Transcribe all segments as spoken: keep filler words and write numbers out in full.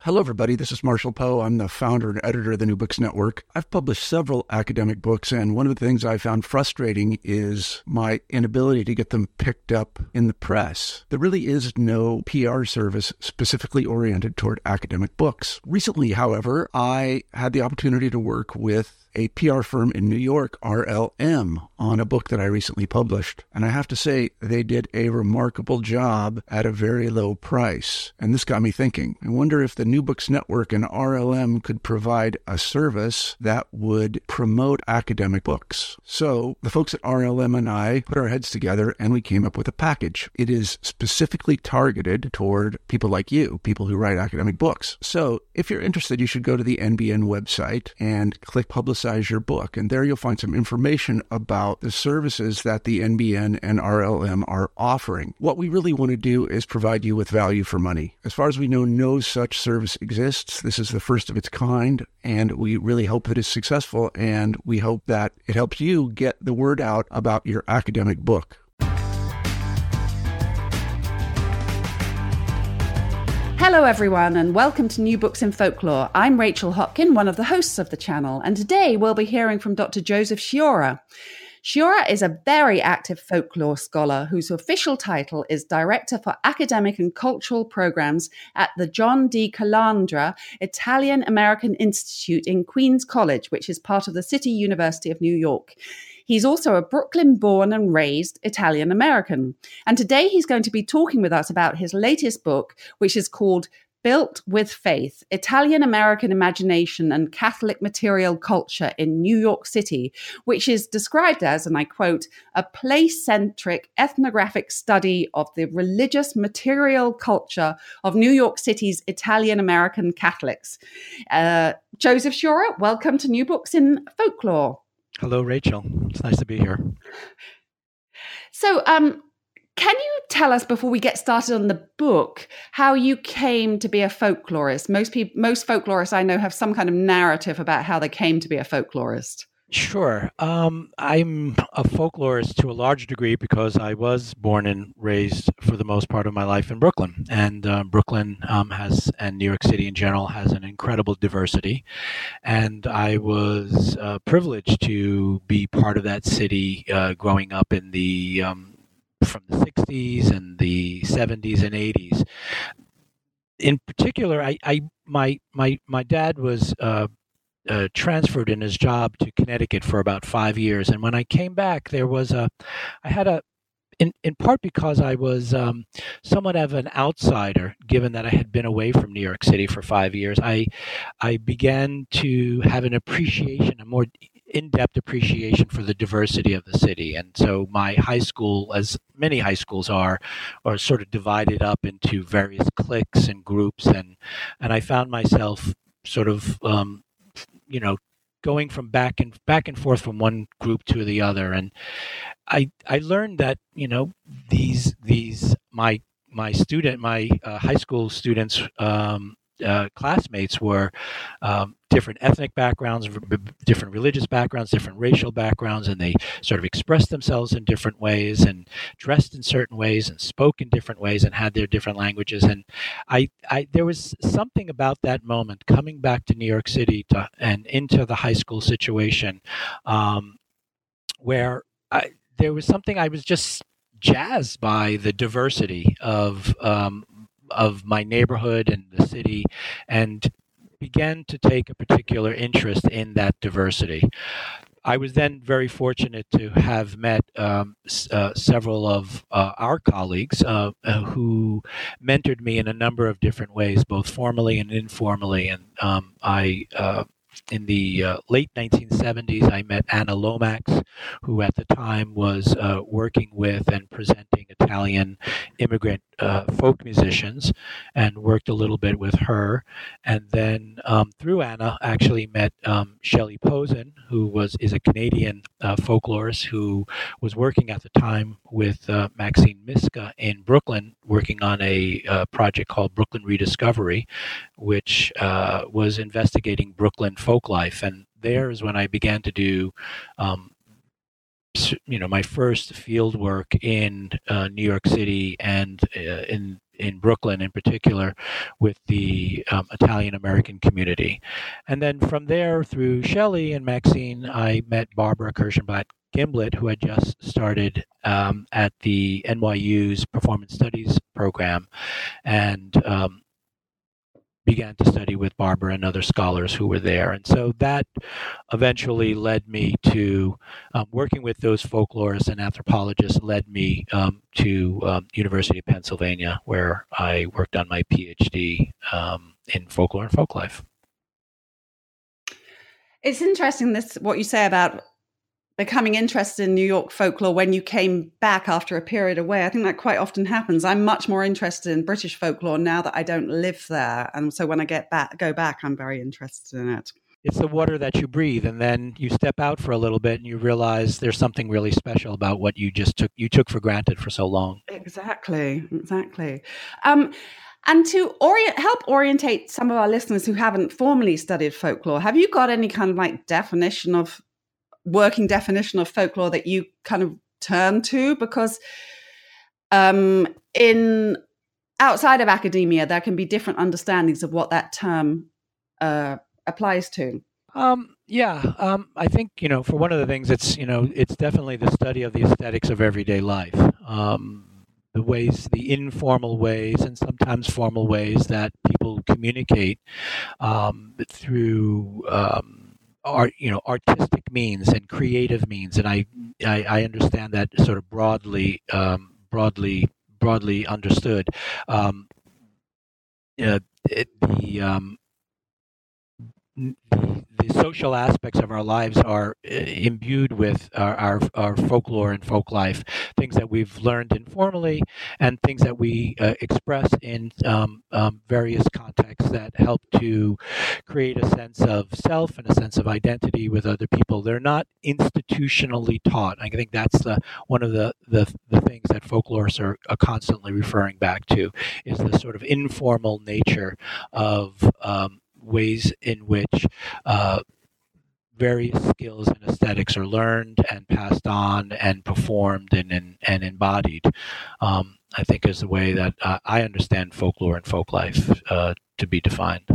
Hello, everybody. This is Marshall Poe. I'm the founder and editor of the New Books Network. I've published several academic books, and one of the things I found frustrating is my inability to get them picked up in the press. There really is no P R service specifically oriented toward academic books. Recently, however, I had the opportunity to work with a P R firm in New York, R L M, on a book that I recently published. And I have to say, they did a remarkable job at a very low price. And this got me thinking. I wonder if the New Books Network and R L M could provide a service that would promote academic books. So the folks at R L M and I put our heads together and we came up with a package. It is specifically targeted toward people like you, people who write academic books. So if you're interested, you should go to the N B N website and click Publicize your book. And there you'll find some information about the services that the N B N and R L M are offering. What we really want to do is provide you with value for money. As far as we know, no such service exists. This is the first of its kind, and we really hope that it's successful, and we hope that it helps you get the word out about your academic book. Hello everyone, and welcome to New Books in Folklore. I'm Rachel Hopkin, one of the hosts of the channel, and today we'll be hearing from Doctor Joseph Sciorra. Sciorra is a very active folklore scholar whose official title is Director for Academic and Cultural Programs at the John D. Calandra Italian-American Institute in Queens College, which is part of the City University of New York. He's also a Brooklyn-born and raised Italian-American. And today he's going to be talking with us about his latest book, which is called Built with Faith, Italian-American Imagination and Catholic Material Culture in New York City, which is described as, and I quote, a place-centric ethnographic study of the religious material culture of New York City's Italian-American Catholics. Uh, Joseph Sciorra, welcome to New Books in Folklore. Hello, Rachel. It's nice to be here. So, um, can you tell us, before we get started on the book, how you came to be a folklorist? Most people, most folklorists I know have some kind of narrative about how they came to be a folklorist. Sure. Um, I'm a folklorist to a large degree because I was born and raised for the most part of my life in Brooklyn. And uh, Brooklyn um, has, and New York City in general, has an incredible diversity. And I was uh, privileged to be part of that city uh, growing up in the, um, from the sixties and the seventies and eighties. In particular, I, I my, my, my dad was uh, Uh, transferred in his job to Connecticut for about five years. And when I came back, there was a, I had a, in, in part because I was um, somewhat of an outsider, given that I had been away from New York City for five years, I, I began to have an appreciation, a more in-depth appreciation for the diversity of the city. And so my high school, as many high schools are, are sort of divided up into various cliques and groups. And, and I found myself sort of, um, you know, going from back and back and forth from one group to the other, and I I learned that you know these these my my student my uh, high school students um, uh, classmates were um, different ethnic backgrounds, different religious backgrounds, different racial backgrounds, and they sort of expressed themselves in different ways and dressed in certain ways and spoke in different ways and had their different languages. And I, I there was something about that moment coming back to New York City to, and into the high school situation um, where I, there was something I was just jazzed by the diversity of um, of my neighborhood and the city, and began to take a particular interest in that diversity. I was then very fortunate to have met um, s- uh, several of uh, our colleagues uh, uh, who mentored me in a number of different ways, both formally and informally. And um, I, uh, in the uh, late nineteen seventies, I met Anna Lomax, who at the time was uh, working with and presenting Italian immigrant uh, folk musicians, and worked a little bit with her. And then um, through Anna, actually met um, Shelley Posen, who was is a Canadian uh, folklorist who was working at the time with uh, Maxine Miska in Brooklyn, working on a uh, project called Brooklyn Rediscovery, which uh, was investigating Brooklyn folk life. And there is when I began to do um, you know, my first field work in uh, New York City and uh, in in Brooklyn in particular with the um, Italian American community. And then from there, through Shelley and Maxine, I met Barbara Kirschenblatt Gimblett, who had just started um, at the N Y U's Performance Studies program, and um, began to study with Barbara and other scholars who were there. And so that eventually led me to um, working with those folklorists and anthropologists, led me um, to um, University of Pennsylvania, where I worked on my PhD um, in folklore and folklife. It's interesting, this what you say about becoming interested in New York folklore when you came back after a period away. I think that quite often happens. I'm much more interested in British folklore now that I don't live there. And so when I get back, go back, I'm very interested in it. It's the water that you breathe, and then you step out for a little bit and you realize there's something really special about what you just took, you took for granted for so long. Exactly, exactly. Um, And to orient, help orientate some of our listeners who haven't formally studied folklore, have you got any kind of like definition of working definition of folklore that you kind of turn to? Because um, in outside of academia, there can be different understandings of what that term uh, applies to. Um, yeah, um, I think, you know, for one of the things, it's, you know, it's definitely the study of the aesthetics of everyday life. Um, the ways, the informal ways and sometimes formal ways that people communicate um, through um, art, you know, artistic means and creative means. And I, I, I understand that sort of broadly, um, broadly, broadly understood. Um, uh, it, the, um, the the social aspects of our lives are uh, imbued with our, our our folklore and folk life, things that we've learned informally and things that we uh, express in um, um, various contexts that help to create a sense of self and a sense of identity with other people. They're not institutionally taught. I think that's the one of the, the, the things that folklorists are, are constantly referring back to, is the sort of informal nature of um, ways in which uh, various skills and aesthetics are learned and passed on and performed and and, and embodied. Um, I think is the way that uh, I understand folklore and folklife uh, to be defined.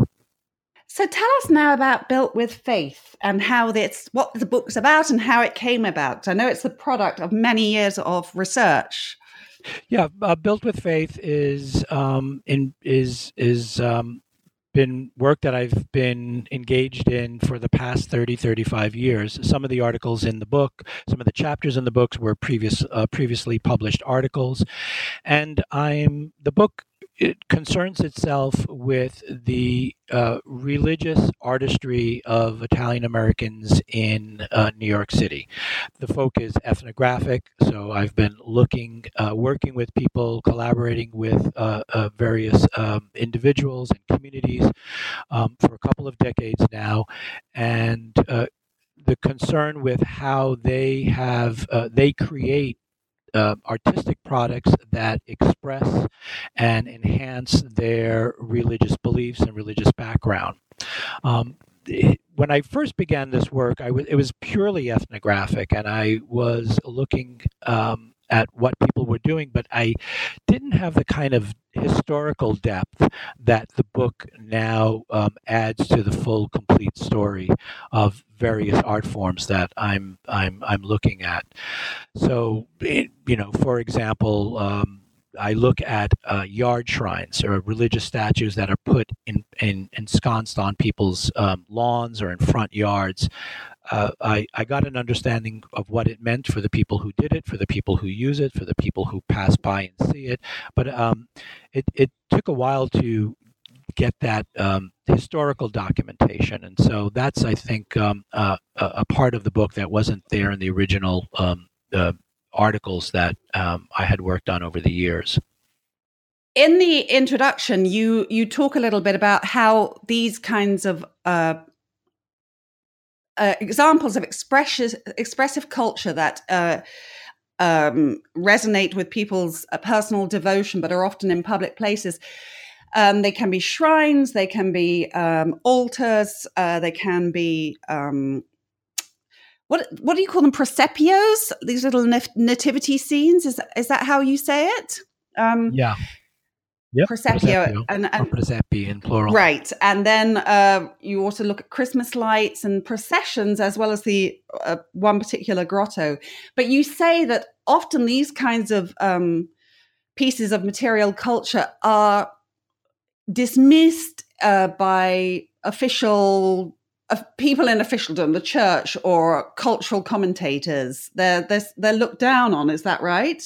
So tell us now about Built with Faith and how it's what the book's about and how it came about. I know it's the product of many years of research. Yeah, uh, Built with Faith is um, in is is. Um, been work that I've been engaged in for the past thirty, thirty-five years. Some of the articles in the book, some of the chapters in the books were previous, uh, previously published articles. And I'm, the book, it concerns itself with the uh, religious artistry of Italian Americans in uh, New York City. The folk is ethnographic, so I've been looking, uh, working with people, collaborating with uh, uh, various um, individuals and communities um, for a couple of decades now, and uh, the concern with how they have, uh, they create Uh, artistic products that express and enhance their religious beliefs and religious background. Um, it, when I first began this work, I w- it was purely ethnographic, and I was looking um, at what people were doing, but I didn't have the kind of historical depth that the book now um, adds to the full, complete story of various art forms that I'm I'm I'm looking at. So, it, you know, for example, um, I look at uh, yard shrines or religious statues that are put in, in ensconced on people's um, lawns or in front yards. Uh, I, I got an understanding of what it meant for the people who did it, for the people who use it, for the people who pass by and see it. But um, it, it took a while to get that um, historical documentation. And so that's, I think, um, uh, a, a part of the book that wasn't there in the original um, uh, articles that um, I had worked on over the years. In the introduction, you you talk a little bit about how these kinds of uh, uh, examples of expressive, expressive culture that uh, um, resonate with people's uh, personal devotion, but are often in public places. Um, they can be shrines, they can be um, altars, uh, they can be um, what what do you call them? Presepios? These little nat- nativity scenes? Is is that how you say it? Um, yeah. Yep. Presepio, Presepio, and, or and presepi in plural. right, and then uh, you also look at Christmas lights and processions, as well as the uh, one particular grotto. But you say that often these kinds of um, pieces of material culture are dismissed uh, by official uh, people in officialdom, the church, or cultural commentators. They're they're, they're looked down on. Is that right?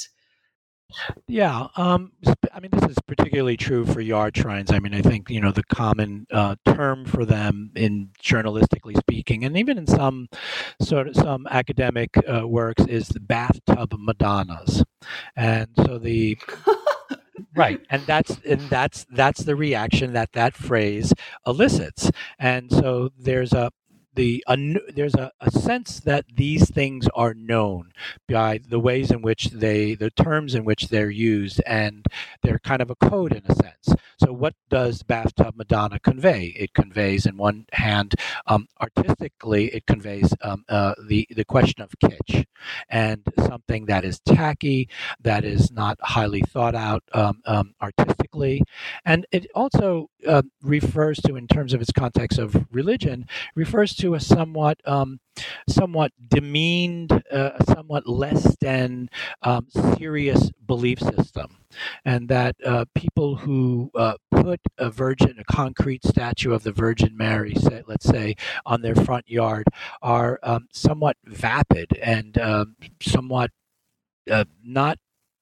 Yeah, um, sp- I mean, this is particularly true for yard shrines. I mean, I think, you know, the common uh, term for them, in journalistically speaking, and even in some sort of some academic uh, works, is the bathtub Madonnas. And so the right, and that's and that's that's the reaction that that phrase elicits. And so there's a the a, n- there's a, a sense that these things are known by the ways in which they the terms in which they're used, and they're kind of a code in a sense. So what does bathtub Madonna convey? It conveys, in one hand, um, artistically, it conveys um, uh, the the question of kitsch, and something that is tacky, that is not highly thought out um, um, artistically, and it also uh, refers to, in terms of its context of religion, refers to a somewhat um, somewhat demeaned, uh, a somewhat less than um, serious belief system, and that uh, people who uh, put a virgin, a concrete statue of the Virgin Mary, say, let's say, on their front yard, are um, somewhat vapid and um somewhat uh, not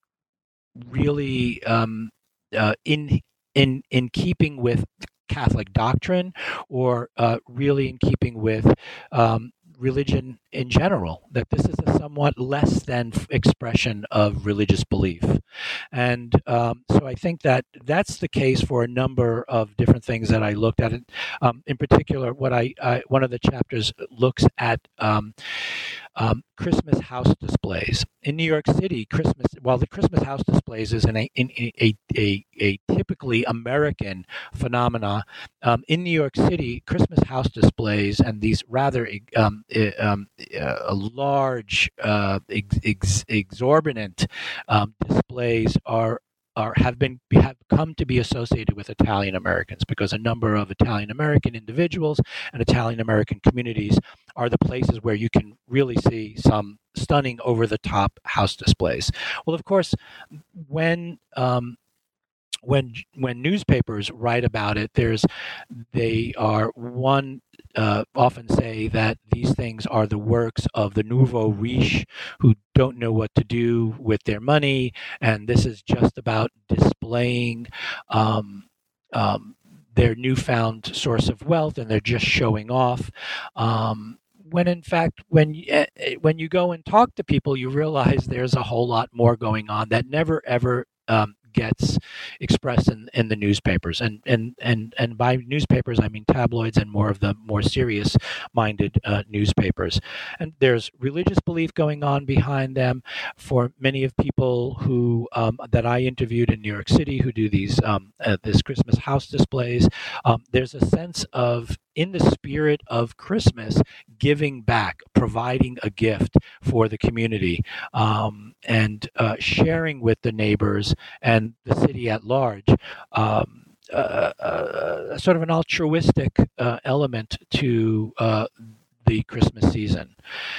really um, uh, in in in keeping with Catholic doctrine, or uh, really in keeping with um, religion in general. That this is a somewhat less than f- expression of religious belief, and um, so I think that that's the case for a number of different things that I looked at. It um, in particular, what I, I one of the chapters looks at. Um, um, Christmas house displays in New York City. Christmas, while the Christmas house displays is an, a, in, a, a, a typically American phenomena, um, in New York City, Christmas house displays and these rather um, um, uh, large, uh, ex, ex, exorbitant um, displays are are have been have come to be associated with Italian Americans, because a number of Italian American individuals and Italian American communities are the places where you can really see some stunning over the top house displays. Well, of course, when um, when when newspapers write about it, there's they are one uh, often say that these things are the works of the nouveau riche who don't know what to do with their money, and this is just about displaying um, um, their newfound source of wealth, and they're just showing off. Um, when in fact, when you, when you go and talk to people, you realize there's a whole lot more going on that never ever um, gets expressed in, in the newspapers, and, and and and by newspapers I mean tabloids and more of the more serious minded uh, newspapers. And there's religious belief going on behind them. For many of people who um, that I interviewed in New York City who do these um, uh, this Christmas house displays, um, there's a sense of, in the spirit of Christmas, giving back, providing a gift for the community, um, and uh, sharing with the neighbors and the city at large, um, uh, uh, sort of an altruistic uh, element to uh, the Christmas season.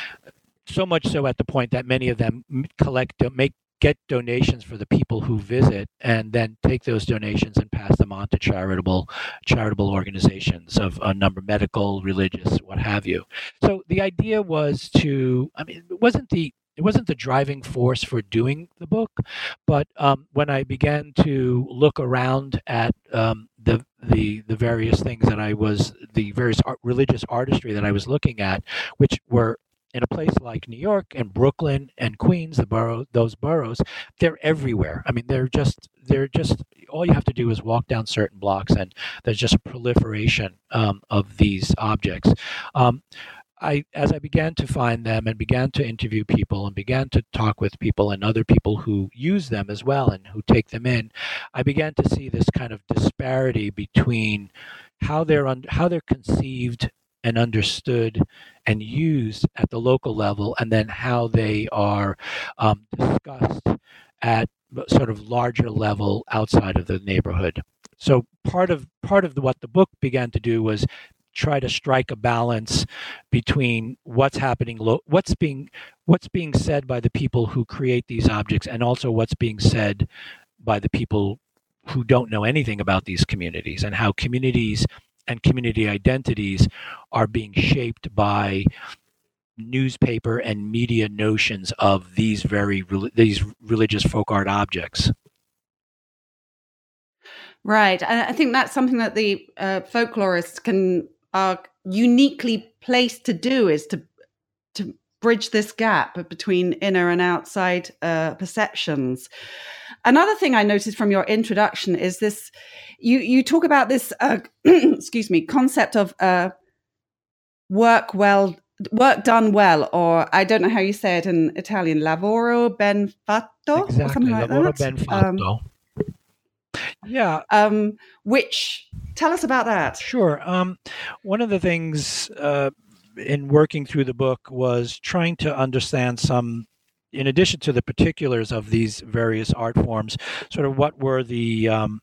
So much so at the point that many of them collect, make get donations for the people who visit, and then take those donations and pass them on to charitable charitable organizations of a number, medical, religious, what have you. So the idea was to, I mean, it wasn't the it wasn't the driving force for doing the book, but um, when I began to look around at um, the the the various things that I was the various art, religious artistry that I was looking at, which were in a place like New York and Brooklyn and Queens, the borough, those boroughs, they're everywhere. I mean, they're just, they're just, all you have to do is walk down certain blocks, and there's just a proliferation um, of these objects. Um, I, as I began to find them and began to interview people and began to talk with people and other people who use them as well and who take them in, I began to see this kind of disparity between how they're un- how they're conceived and understood and used at the local level, and then how they are um, discussed at sort of larger level outside of the neighborhood. So part of part of the, what the book began to do was try to strike a balance between what's happening, lo- what's being what's being said by the people who create these objects, and also what's being said by the people who don't know anything about these communities, and how communities and community identities are being shaped by newspaper and media notions of these very these religious folk art objects. Right. I think that's something that the uh, folklorists can are uniquely placed to do, is to to bridge this gap between inner and outside uh, perceptions. Another thing I noticed from your introduction is this: you you talk about this uh, excuse me concept of uh, work well. Work done well, or I don't know how you say it in Italian, lavoro ben fatto, exactly. or something like lavoro that. ben fatto. Um, yeah. Um, which, tell us about that. Sure. Um, one of the things uh, in working through the book was trying to understand some, in addition to the particulars of these various art forms, sort of what were the um,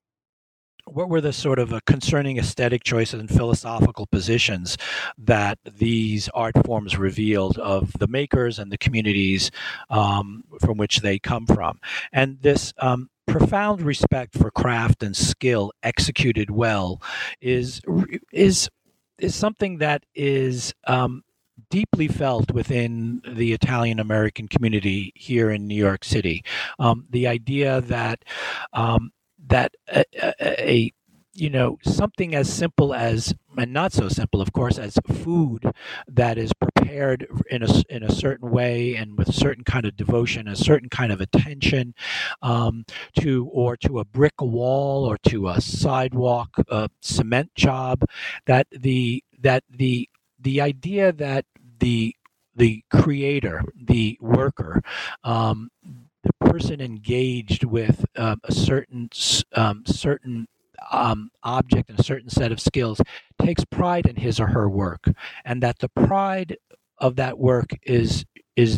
what were the sort of uh, concerning aesthetic choices and philosophical positions that these art forms revealed of the makers and the communities um, from which they come from. And this um, profound respect for craft and skill executed well is is is something that is um, deeply felt within the Italian American community here in New York City. Um, the idea that um, that a, a, a you know something as simple as, and not so simple of course, as food that is prepared in a in a certain way and with a certain kind of devotion, a certain kind of attention, um, to or to a brick wall or to a sidewalk, a cement job, that the that the the idea that the the creator, the worker, um, the person engaged with um, a certain um, certain um, object and a certain set of skills takes pride in his or her work, and that the pride of that work is is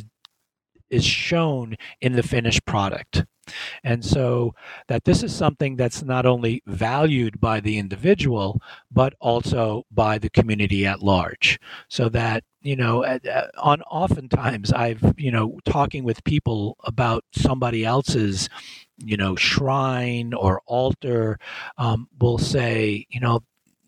is shown in the finished product. And so that this is something that's not only valued by the individual, but also by the community at large. So that, you know, on oftentimes I've, you know, talking with people about somebody else's, you know, shrine or altar, um, will say, you know,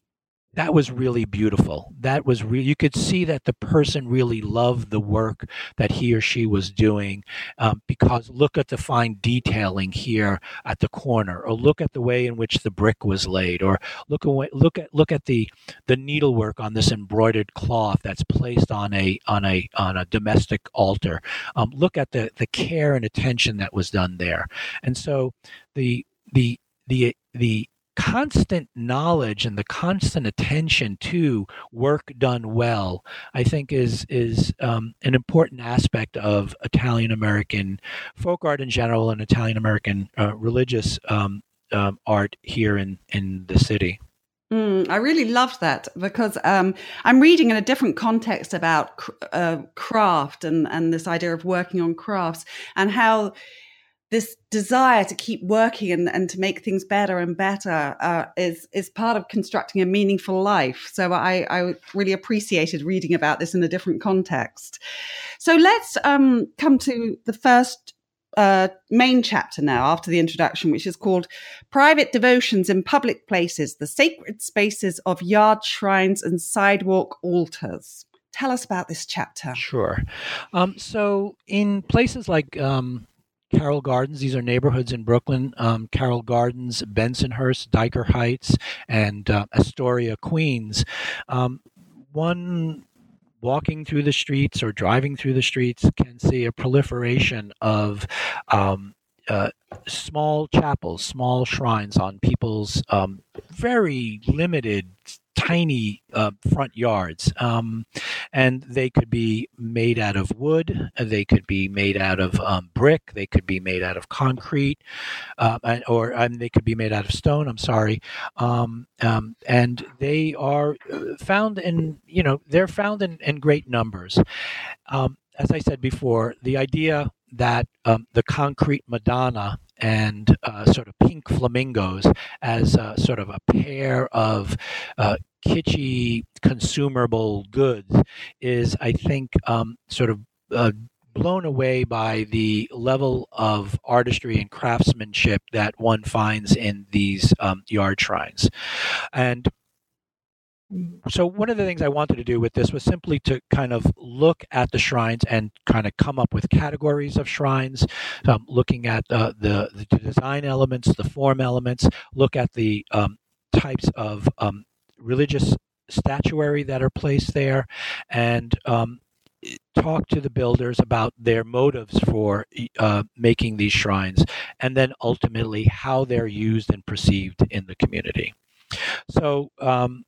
that was really beautiful. That was real. You could see that the person really loved the work that he or she was doing, um, because look at the fine detailing here at the corner, or look at the way in which the brick was laid, or look at look at look at the the needlework on this embroidered cloth that's placed on a on a on a domestic altar. Um, look at the the care and attention that was done there, and so the the the the constant knowledge and the constant attention to work done well, I think, is is um, an important aspect of Italian American folk art in general, and Italian American uh, religious um, um, art here in in the city. Mm, I really loved that, because um, I'm reading in a different context about cr- uh, craft and and this idea of working on crafts, and how this desire to keep working and, and to make things better and better uh, is is part of constructing a meaningful life. So I, I really appreciated reading about this in a different context. So let's um, come to the first uh, main chapter now, after the introduction, which is called Private Devotions in Public Places, the Sacred Spaces of Yard Shrines and Sidewalk Altars. Tell us about this chapter. Sure. Um, so in places like um, Carroll Gardens, these are neighborhoods in Brooklyn, um, Carroll Gardens, Bensonhurst, Dyker Heights, and uh, Astoria, Queens. Um, one walking through the streets or driving through the streets can see a proliferation of um, uh, small chapels, small shrines on people's um, very limited, tiny uh, front yards. Um, and they could be made out of wood, they could be made out of um, brick, they could be made out of concrete, uh, and, or um, they could be made out of stone, I'm sorry. Um, um, and they are found in, you know, they're found in, in great numbers. Um, as I said before, the idea that um, the concrete Madonna and uh, sort of pink flamingos as uh, sort of a pair of uh, kitschy consumable goods is, I think, um, sort of uh, blown away by the level of artistry and craftsmanship that one finds in these um, yard shrines. And so one of the things I wanted to do with this was simply to kind of look at the shrines and kind of come up with categories of shrines, um, looking at uh, the, the design elements, the form elements, look at the um, types of um, religious statuary that are placed there, and um, talk to the builders about their motives for uh, making these shrines, and then ultimately how they're used and perceived in the community. So, um,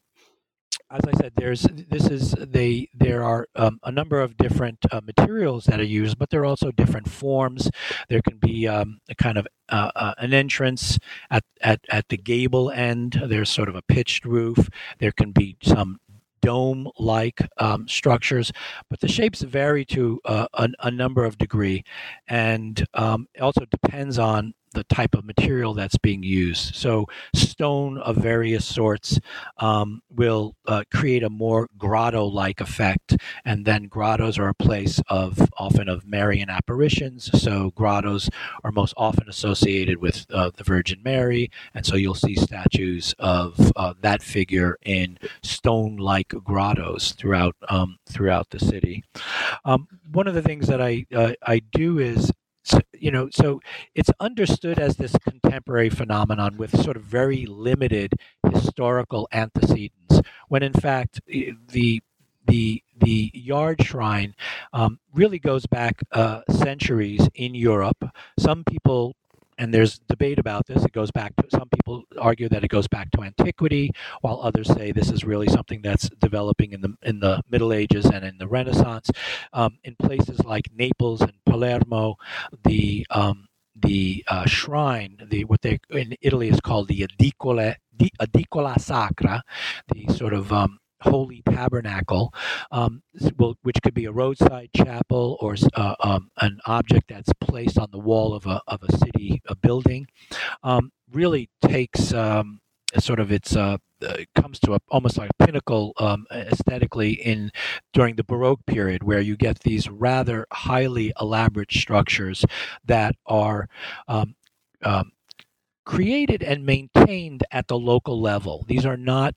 as I said, there's this is they there are um, a number of different uh, materials that are used, but there are also different forms. There can be um, a kind of uh, uh, an entrance at, at at the gable end. There's sort of a pitched roof. There can be some dome-like um, structures, but the shapes vary to uh, a, a number of degree, and um, it also depends on the type of material that's being used. So stone of various sorts um, will uh, create a more grotto-like effect, and then grottos are a place of often of Marian apparitions. So grottos are most often associated with uh, the Virgin Mary, and so you'll see statues of uh, that figure in stone-like grottos throughout um, throughout the city. Um, one of the things that I uh, I do is, So, you know, so it's understood as this contemporary phenomenon with sort of very limited historical antecedents, when in fact the the the yard shrine um, really goes back uh, centuries in Europe. Some people, and there's debate about this, it goes back to, some people argue that it goes back to antiquity, while others say this is really something that's developing in the in the Middle Ages and in the Renaissance. Um, in places like Naples and Palermo, the um, the uh, shrine, the what they in Italy is called the edicola, the edicola sacra, the sort of um, holy tabernacle, um, which could be a roadside chapel or uh, um, an object that's placed on the wall of a of a city a building, um, really takes um, sort of its uh, uh, comes to a, almost like a pinnacle um, aesthetically in during the Baroque period, where you get these rather highly elaborate structures that are um, um, created and maintained at the local level. These are not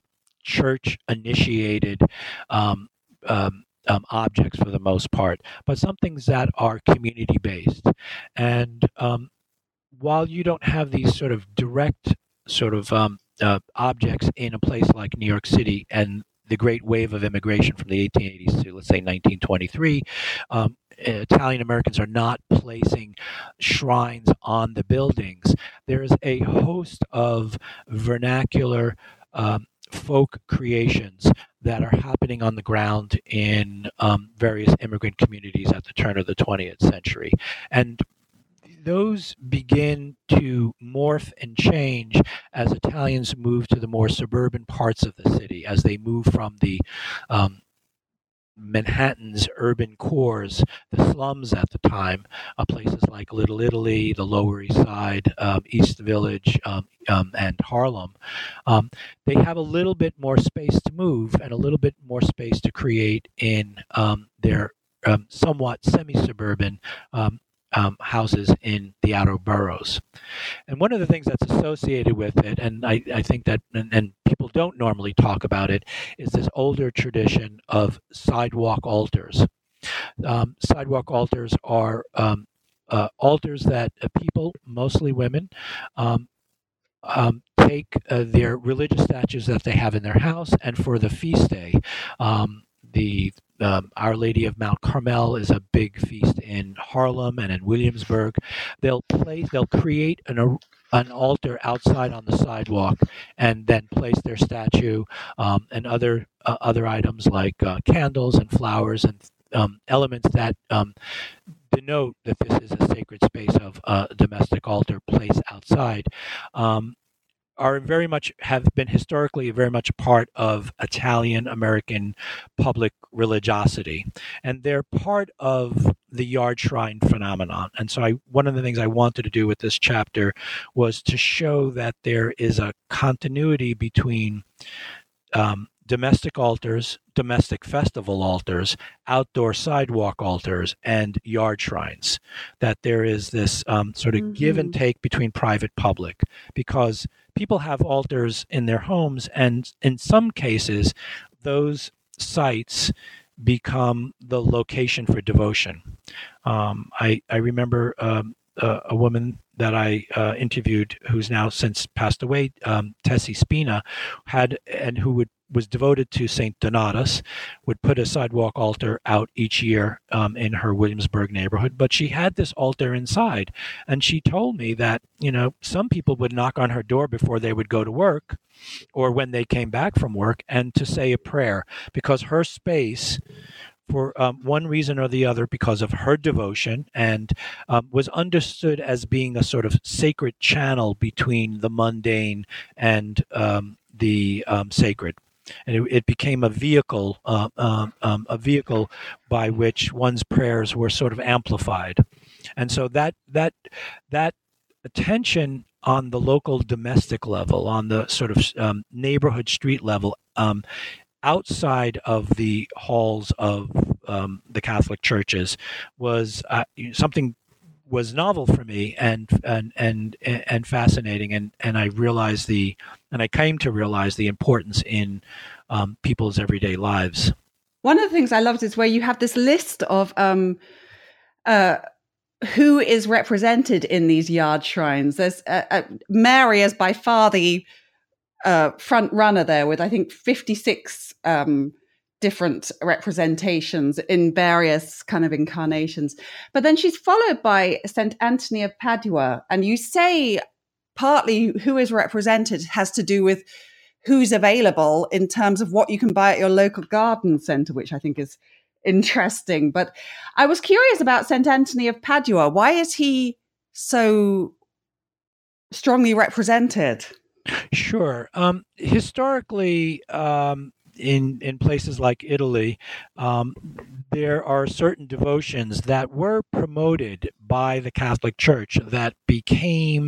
church-initiated um, um, um, objects for the most part, but some things that are community-based. And um, while you don't have these sort of direct sort of um, uh, objects in a place like New York City and the great wave of immigration from the eighteen eighties to, let's say, nineteen twenty-three, um, Italian Americans are not placing shrines on the buildings. There's a host of vernacular um, folk creations that are happening on the ground in um, various immigrant communities at the turn of the twentieth century. And those begin to morph and change as Italians move to the more suburban parts of the city, as they move from the um, Manhattan's urban cores, the slums at the time, uh, places like Little Italy, the Lower East Side, um, East Village, um, um, and Harlem. Um, they have a little bit more space to move and a little bit more space to create in um, their um, somewhat semi-suburban um, Um, houses in the outer boroughs. And one of the things that's associated with it, and I, I think that, and, and people don't normally talk about it, is this older tradition of sidewalk altars. Um, sidewalk altars are um, uh, altars that uh, people, mostly women, um, um, take uh, their religious statues that they have in their house, and for the feast day, um, the Um, Our Lady of Mount Carmel is a big feast in Harlem and in Williamsburg. They'll place, they'll create an an altar outside on the sidewalk, and then place their statue um, and other uh, other items like uh, candles and flowers and um, elements that um, denote that this is a sacred space of uh, a domestic altar placed outside. Um, are very much have been historically very much a part of Italian American public religiosity, and they're part of the yard shrine phenomenon. And so, I, one of the things I wanted to do with this chapter was to show that there is a continuity between um, domestic altars, domestic festival altars, outdoor sidewalk altars, and yard shrines. That there is this um, sort of mm-hmm. give and take between private public, because people have altars in their homes, and in some cases, those sites become the location for devotion. Um, I, I remember um, a, a woman that I uh, interviewed, who's now since passed away, um, Tessie Spina, had and who would was devoted to Saint Donatus, would put a sidewalk altar out each year um, in her Williamsburg neighborhood. But she had this altar inside, and she told me that, you know, some people would knock on her door before they would go to work, or when they came back from work, and to say a prayer, because her space, for um, one reason or the other, because of her devotion, and um, was understood as being a sort of sacred channel between the mundane and um, the um, sacred. And it, it became a vehicle, uh, um, um, a vehicle by which one's prayers were sort of amplified. And so that that that attention on the local domestic level, on the sort of um, neighborhood street level, um, outside of the halls of um, the Catholic churches, was uh, something was novel for me and and and and fascinating, and and I realized the and I came to realize the importance in um, people's everyday lives. One of the things I loved is where you have this list of um, uh, who is represented in these yard shrines. There's uh, uh, Mary as by far the uh, front runner there, with I think fifty-six um, different representations in various kind of incarnations. But then she's followed by Saint Anthony of Padua. And you say partly who is represented has to do with who's available in terms of what you can buy at your local garden centre, which I think is interesting. But I was curious about Saint Anthony of Padua. Why is he so strongly represented? Sure. Um, historically, um, in in places like Italy, um, there are certain devotions that were promoted by the Catholic Church that became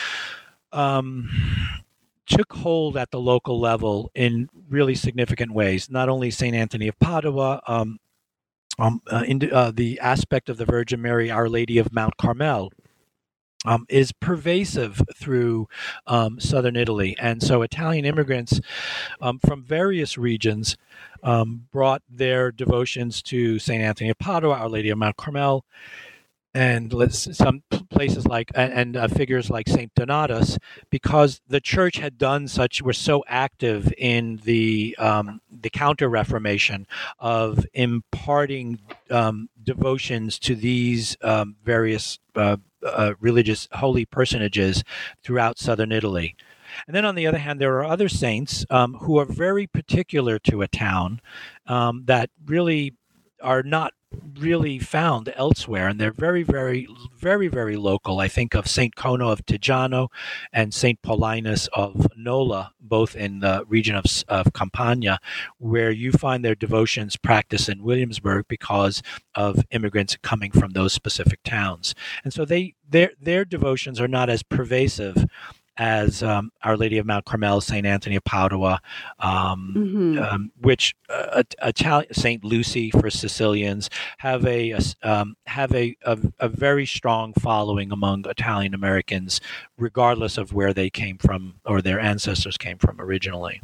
um, took hold at the local level in really significant ways. Not only Saint Anthony of Padua, um, um, uh, in, uh, the aspect of the Virgin Mary, Our Lady of Mount Carmel, Um, is pervasive through um, southern Italy. And so Italian immigrants um, from various regions um, brought their devotions to Saint Anthony of Padua, Our Lady of Mount Carmel, and let's, some places like, and, and uh, figures like Saint Donatus, because the church had done such, were so active in the um, the Counter-Reformation of imparting um, devotions to these um, various uh, uh, religious holy personages throughout southern Italy. And then on the other hand, there are other saints um, who are very particular to a town um, that really are not really found elsewhere, and they're very, very, very, very local. I think of Saint Cono of Tigiano and Saint Paulinus of Nola, both in the region of, of Campania, where you find their devotions practiced in Williamsburg because of immigrants coming from those specific towns. And so they their their devotions are not as pervasive as um, Our Lady of Mount Carmel, Saint Anthony of Padua, um, mm-hmm. um, which uh, Italian Saint Lucy for Sicilians have a, a um, have a, a a very strong following among Italian Americans, regardless of where they came from or their ancestors came from originally.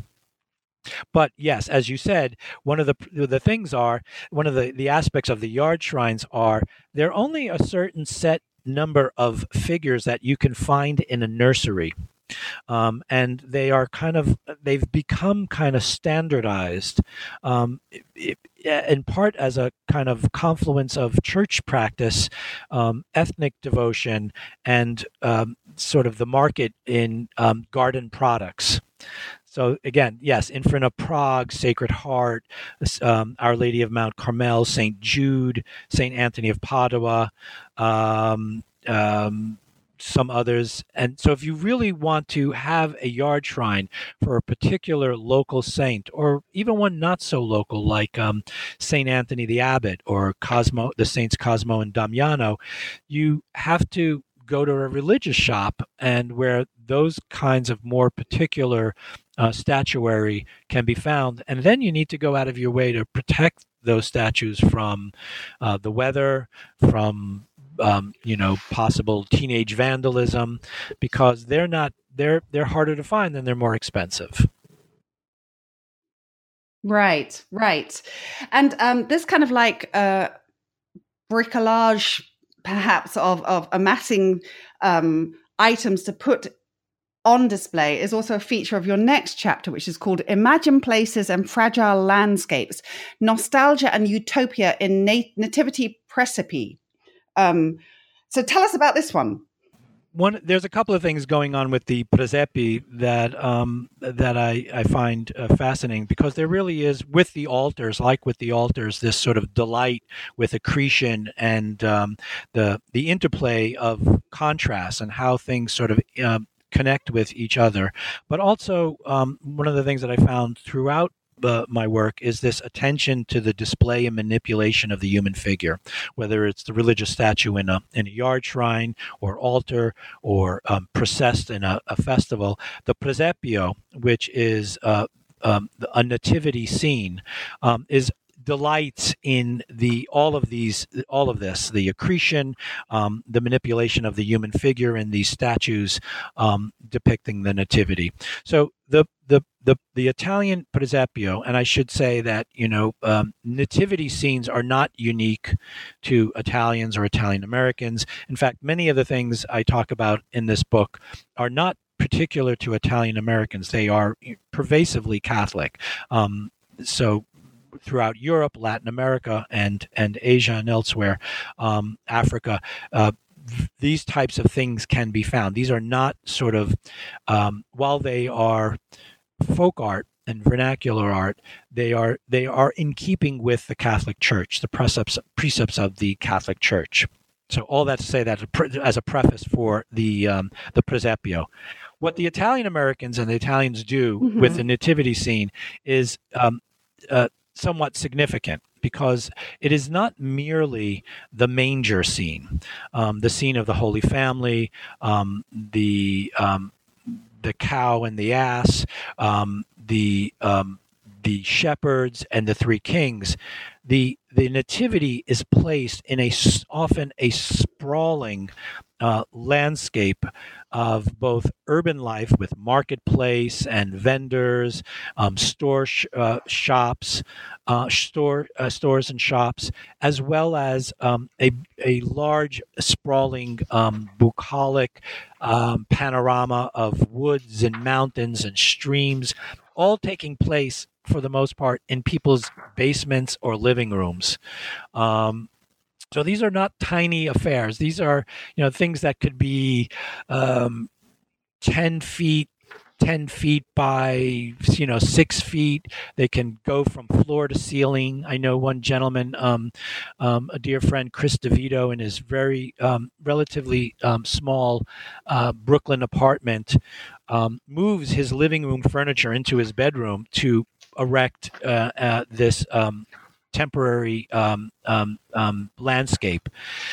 But yes, as you said, one of the the things are one of the, the aspects of the yard shrines are they're only a certain set number of figures that you can find in a nursery, um, and they are kind of they've become kind of standardized, um, it, in part as a kind of confluence of church practice, um, ethnic devotion, and um, sort of the market in um, garden products. So again, yes, Infant of Prague, Sacred Heart, um, Our Lady of Mount Carmel, Saint Jude, Saint Anthony of Padua, um, um, some others. And so if you really want to have a yard shrine for a particular local saint, or even one not so local like um, Saint Anthony the Abbot or Cosmo, the Saints Cosmo and Damiano, you have to go to a religious shop, and where those kinds of more particular uh, statuary can be found. And then you need to go out of your way to protect those statues from uh, the weather, from Um, you know, possible teenage vandalism, because they're not they're they're harder to find and they're more expensive. Right, right, and um, this kind of like uh, bricolage, perhaps of of amassing um, items to put on display is also a feature of your next chapter, which is called Imagine Places and Fragile Landscapes: Nostalgia and Utopia in Nat- Nativity Precipi. Um, so tell us about this one. One, there's a couple of things going on with the presepi that um, that I, I find uh, fascinating, because there really is, with the altars, like with the altars, this sort of delight with accretion and um, the the interplay of contrast and how things sort of uh, connect with each other. But also, um, one of the things that I found throughout Uh, my work is this attention to the display and manipulation of the human figure, whether it's the religious statue in a in a yard shrine or altar, or um, processed in a, a festival. The presepio, which is uh, um, a nativity scene, um, is delights in the all of these all of this the accretion, um, the manipulation of the human figure in these statues um, depicting the nativity. So the the the the Italian presepio, and I should say that you know um, nativity scenes are not unique to Italians or Italian Americans. In fact, many of the things I talk about in this book are not particular to Italian Americans. They are pervasively Catholic. Um, so throughout Europe, Latin America, and and Asia and elsewhere, um, Africa, uh, these types of things can be found. These are not sort of, um, while they are folk art and vernacular art, they are they are in keeping with the Catholic Church, the precepts precepts of the Catholic Church. So all that to say that as a preface for the um, the presepio. What the Italian Americans and the Italians do mm-hmm. with the nativity scene is um, uh, somewhat significant, because it is not merely the manger scene, um, the scene of the Holy Family, um, the um, the cow and the ass, um, the um, the shepherds and the three kings. The the nativity is placed in a often a sprawling uh, landscape of both urban life with marketplace and vendors, um, store sh- uh, shops, uh, store uh, stores and shops, as well as um, a a large sprawling um, bucolic um, panorama of woods and mountains and streams, all taking place for the most part in people's basements or living rooms. Um, So these are not tiny affairs. These are, you know, things that could be um, ten feet, ten feet by, you know, six feet. They can go from floor to ceiling. I know one gentleman, um, um, a dear friend, Chris DeVito, in his very um, relatively um, small uh, Brooklyn apartment, um, moves his living room furniture into his bedroom to erect uh, uh, this um, temporary um, um, um, landscape.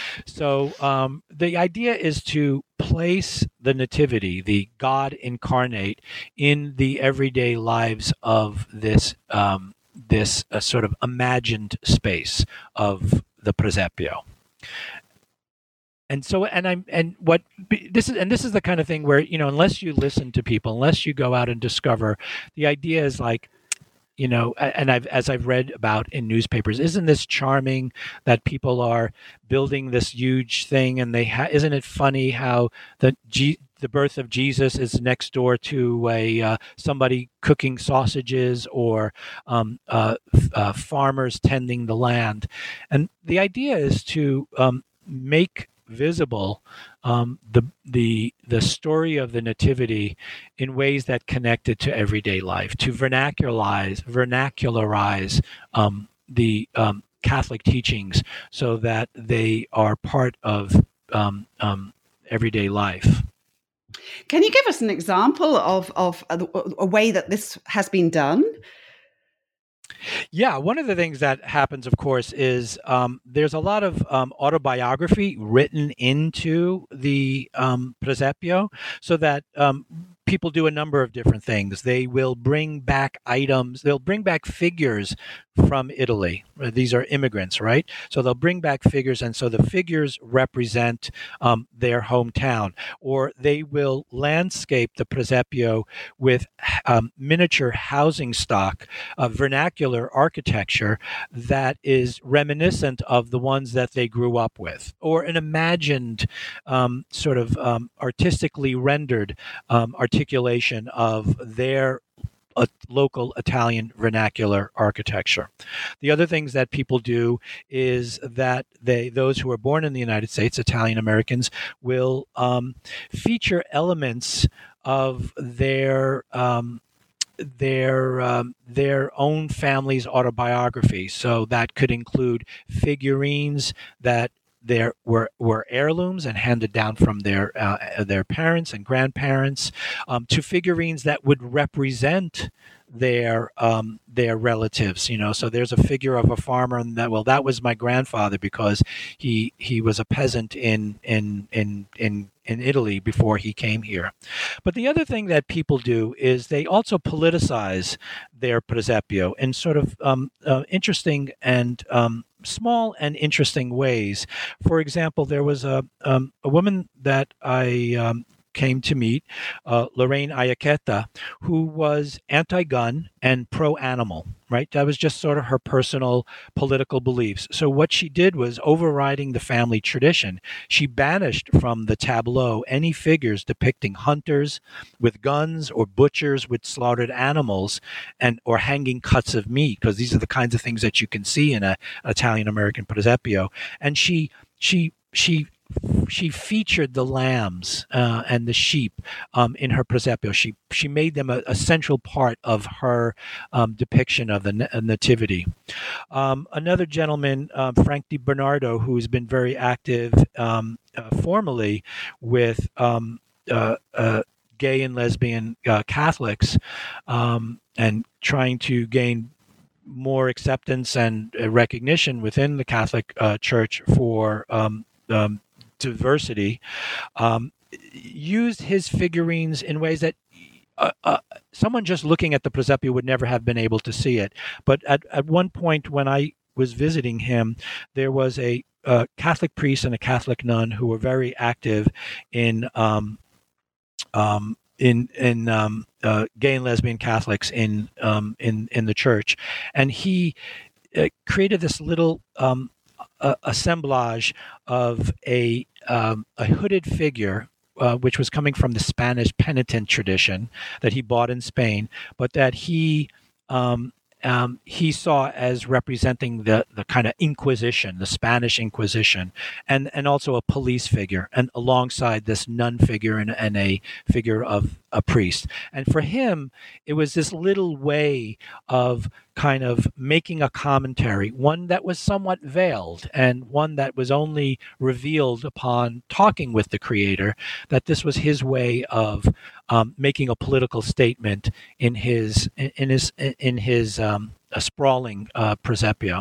So um, the idea is to place the nativity, the God incarnate, in the everyday lives of this um, this uh, sort of imagined space of the presepio. And so, and I'm, and what this is, and this is the kind of thing where, you know, unless you listen to people, unless you go out and discover, the idea is like, you know, and I've, as I've read about in newspapers, isn't this charming that people are building this huge thing, and they ha- isn't it funny how the G- the birth of Jesus is next door to a uh, somebody cooking sausages, or um, uh, f- uh, farmers tending the land, and the idea is to um, make visible um, the the the story of the nativity in ways that connect it to everyday life, to vernacularize vernacularize um, the um, Catholic teachings, so that they are part of um, um, everyday life. Can you give us an example of, of a, a way that this has been done? Yeah, one of the things that happens, of course, is um, there's a lot of um, autobiography written into the um, presepio, so that um, people do a number of different things. They will bring back items, they'll bring back figures from Italy. These are immigrants, right? So they'll bring back figures, and so the figures represent um, their hometown. Or they will landscape the presepio with um, miniature housing stock, uh, vernacular architecture that is reminiscent of the ones that they grew up with, or an imagined um, sort of um, artistically rendered um, articulation of their a local Italian vernacular architecture. The other things that people do is that they, those who are born in the United States, Italian Americans, will um, feature elements of their um, their um, their own family's autobiography. So that could include figurines that there were were heirlooms and handed down from their uh, their parents and grandparents, um, to figurines that would represent their um, their relatives. You know, so there's a figure of a farmer, and that well, that was my grandfather because he he was a peasant in in in in. in Italy before he came here. But the other thing that people do is they also politicize their presepio in sort of um, uh, interesting and um, small and interesting ways. For example, there was a um, a woman that I um, came to meet, uh, Lorraine Ayaqueta, who was anti-gun and pro-animal, right? That was just sort of her personal political beliefs. So what she did was, overriding the family tradition, she banished from the tableau any figures depicting hunters with guns or butchers with slaughtered animals and or hanging cuts of meat, because these are the kinds of things that you can see in a Italian-American presepio. And she she she she featured the lambs uh, and the sheep um, in her presepio. She she made them a, a central part of her um, depiction of the na- nativity. Um, another gentleman, uh, Frank DiBernardo, who's been very active um, uh, formally with um, uh, uh, gay and lesbian uh, Catholics um, and trying to gain more acceptance and uh, recognition within the Catholic uh, Church for um, um, diversity, um, used his figurines in ways that uh, uh, someone just looking at the presepio would never have been able to see it. But at, at one point when I was visiting him, there was a uh, Catholic priest and a Catholic nun who were very active in um, um, in in um, uh, gay and lesbian Catholics in um, in in the church, and he uh, created this little um, uh, assemblage of a um, a hooded figure, uh, which was coming from the Spanish penitent tradition that he bought in Spain, but that he um, um, he saw as representing the, the kind of Inquisition, the Spanish Inquisition, and, and also a police figure, and alongside this nun figure and, and a figure of a priest. And for him, it was this little way of kind of making a commentary, one that was somewhat veiled and one that was only revealed upon talking with the Creator, that this was his way of um, making a political statement in his in his in his um, a sprawling uh, presepio.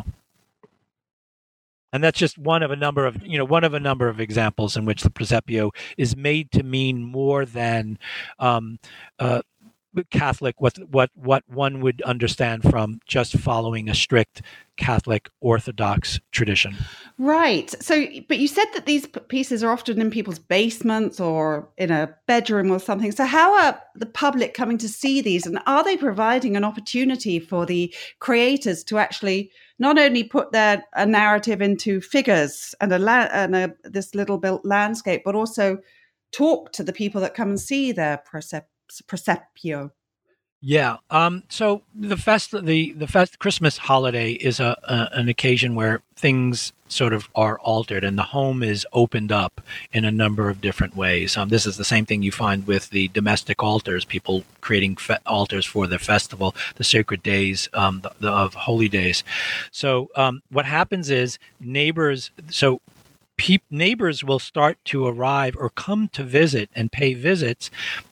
And that's just one of a number of, you know, one of a number of examples in which the presepio is made to mean more than um, uh, Catholic, what what what one would understand from just following a strict Catholic Orthodox tradition. Right. So, but you said that these pieces are often in people's basements or in a bedroom or something. So how are the public coming to see these? And are they providing an opportunity for the creators to actually not only put their a narrative into figures and a la- and a, this little built landscape, but also talk to the people that come and see their presep- presepio? Yeah. Um, so the fest, the the fest, Christmas holiday is a, a an occasion where things sort of are altered, and the home is opened up in a number of different ways. Um, this is the same thing you find with the domestic altars, people creating fe- altars for the festival, the sacred days um, the, the, of holy days. So um, what happens is neighbors. So pe- neighbors will start to arrive or come to visit and pay visits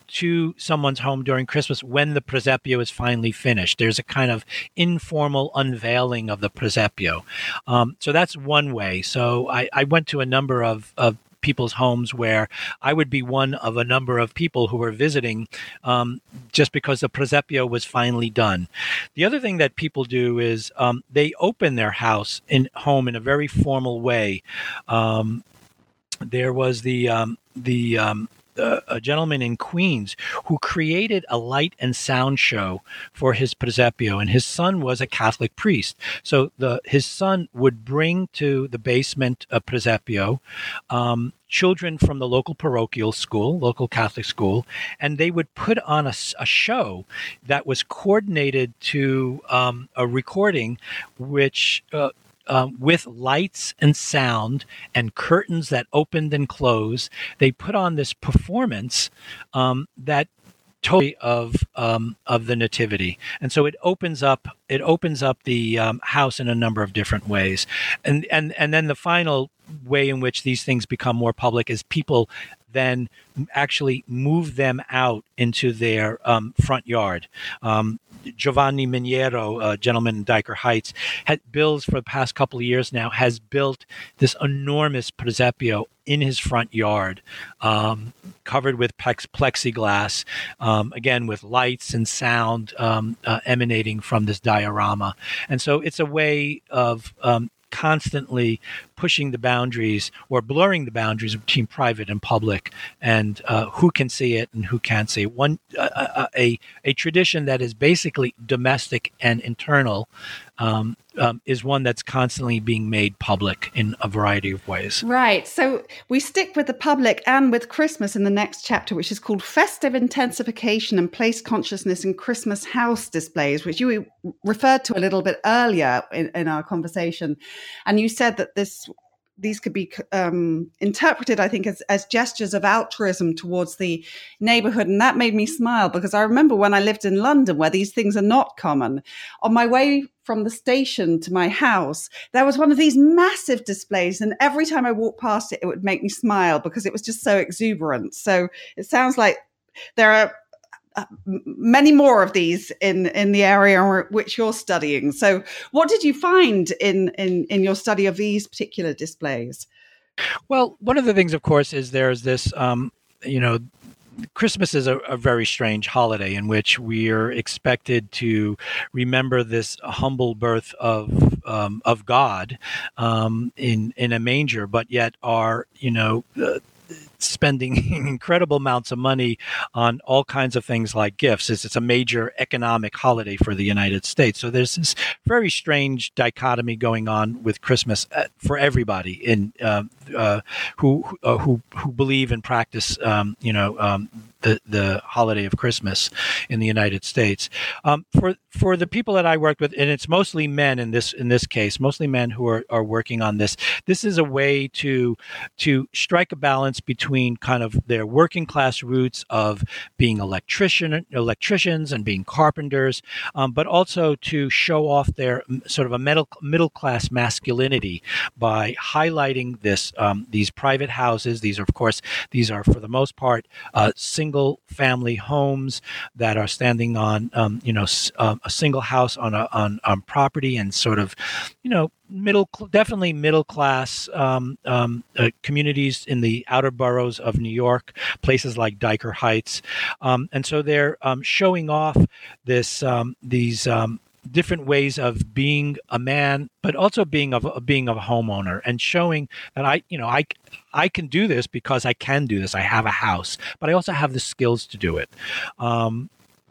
to someone's home during Christmas when the presepio is finally finished. There's a kind of informal unveiling of the presepio. Um, so that's one way. So I, I went to a number of, of people's homes where I would be one of a number of people who were visiting um, just because the presepio was finally done. The other thing that people do is um, they open their house in home in a very formal way. Um, there was the um, the um, Uh, a gentleman in Queens who created a light and sound show for his presepio, and his son was a Catholic priest. So the his son would bring to the basement a presepio um, children from the local parochial school, local Catholic school, and they would put on a, a show that was coordinated to um, a recording which uh, Um, with lights and sound and curtains that opened and closed. They put on this performance um, that totally of um, of the nativity, and so it opens up it opens up the um, house in a number of different ways, and and and then the final way in which these things become more public is people then actually move them out into their um, front yard. Um, Giovanni Miniero, a gentleman in Dyker Heights, had builds for the past couple of years now, has built this enormous presepio in his front yard, um, covered with plex- plexiglass, um, again, with lights and sound um, uh, emanating from this diorama. And so it's a way of um, constantly pushing the boundaries or blurring the boundaries between private and public, and uh, who can see it and who can't see it. One uh, a a tradition that is basically domestic and internal um, um, is one that's constantly being made public in a variety of ways. Right. So we stick with the public and with Christmas in the next chapter, which is called Festive Intensification and Place Consciousness in Christmas House Displays, which you referred to a little bit earlier in, in our conversation. And you said that this these could be um, interpreted, I think, as, as gestures of altruism towards the neighborhood. And that made me smile, because I remember when I lived in London, where these things are not common, on my way from the station to my house, there was one of these massive displays. And every time I walked past it, it would make me smile because it was just so exuberant. So it sounds like there are Uh, many more of these in, in the area which you're studying. So what did you find in, in, in your study of these particular displays? Well, one of the things, of course, is there's this, um, you know, Christmas is a, a very strange holiday in which we're expected to remember this humble birth of um, of God um, in in a manger, but yet are, you know, uh, spending incredible amounts of money on all kinds of things like gifts. It's, it's a major economic holiday for the United States. So there's this very strange dichotomy going on with Christmas for everybody in uh, uh, who uh, who who believe and practice, um, you know, um, the the holiday of Christmas in the United States. Um, for for the people that I worked with, and it's mostly men in this in this case, mostly men who are, are working on this. This is a way to to strike a balance between kind of their working class roots of being electrician electricians and being carpenters, um, but also to show off their sort of a middle middle class masculinity by highlighting this um, these private houses. These are, of course, these are for the most part uh, single family homes that are standing on, um, you know, uh, a single house on a on, on property, and sort of, you know, middle, definitely middle class um, um, uh, communities in the outer boroughs of New York, places like Dyker Heights, um, and so they're um, showing off this um, these. Um, different ways of being a man, but also being of being a homeowner, and showing that I, you know, I, I can do this because I can do this. I have a house, but I also have the skills to do it. Um,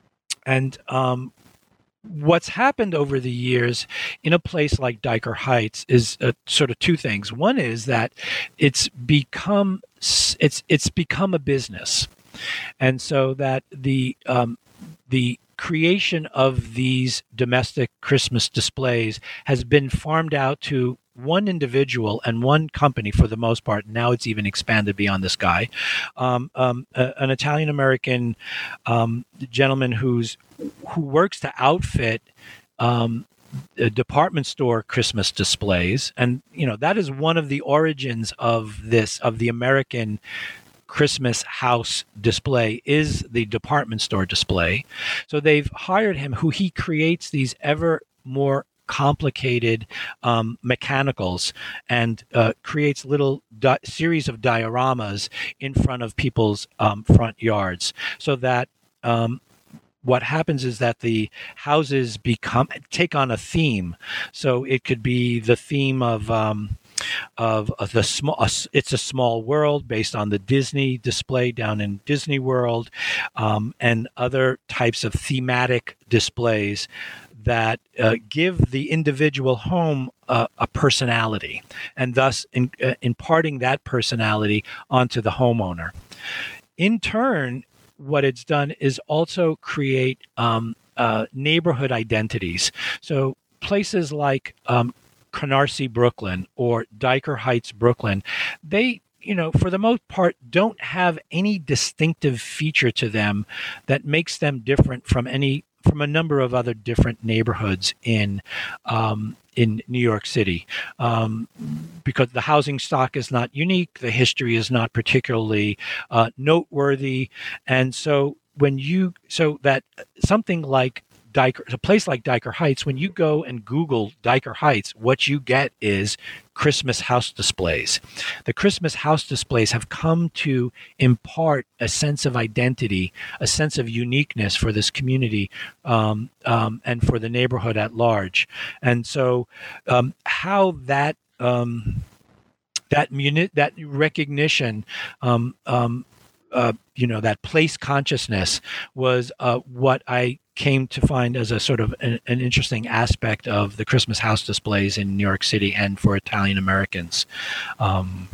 and um, what's happened over the years in a place like Dyker Heights is uh, sort of two things. One is that it's become it's it's become a business, and so that the um, the creation of these domestic Christmas displays has been farmed out to one individual and one company for the most part. Now it's even expanded beyond this guy, um, um, a, an Italian-American um, gentleman who's who works to outfit um, uh, department store Christmas displays, and you know that is one of the origins of this of the American Christmas house display is the department store display. So they've hired him, who he creates these ever more complicated um, mechanicals and uh, creates little di- series of dioramas in front of people's um, front yards, so that um, what happens is that the houses become take on a theme. So it could be the theme of um, of, of the small. Uh, it's a Small World, based on the Disney display down in Disney World, um, and other types of thematic displays that uh, give the individual home uh, a personality, and thus in, uh, imparting that personality onto the homeowner. In turn, what it's done is also create um, uh, neighborhood identities. So places like um, Canarsie, Brooklyn, or Dyker Heights, Brooklyn, they, you know, for the most part, don't have any distinctive feature to them that makes them different from any from a number of other different neighborhoods in um, in New York City, um, because the housing stock is not unique, the history is not particularly uh, noteworthy, and so when you so that something like Dyker, a place like Dyker Heights, when you go and Google Dyker Heights, what you get is Christmas house displays. The Christmas house displays have come to impart a sense of identity, a sense of uniqueness for this community um, um, and for the neighborhood at large. And so um, how that um, that muni- that recognition um, um, uh, you know, that place consciousness was uh, what I came to find as a sort of an, an interesting aspect of the Christmas house displays in New York City and for Italian Americans. Um,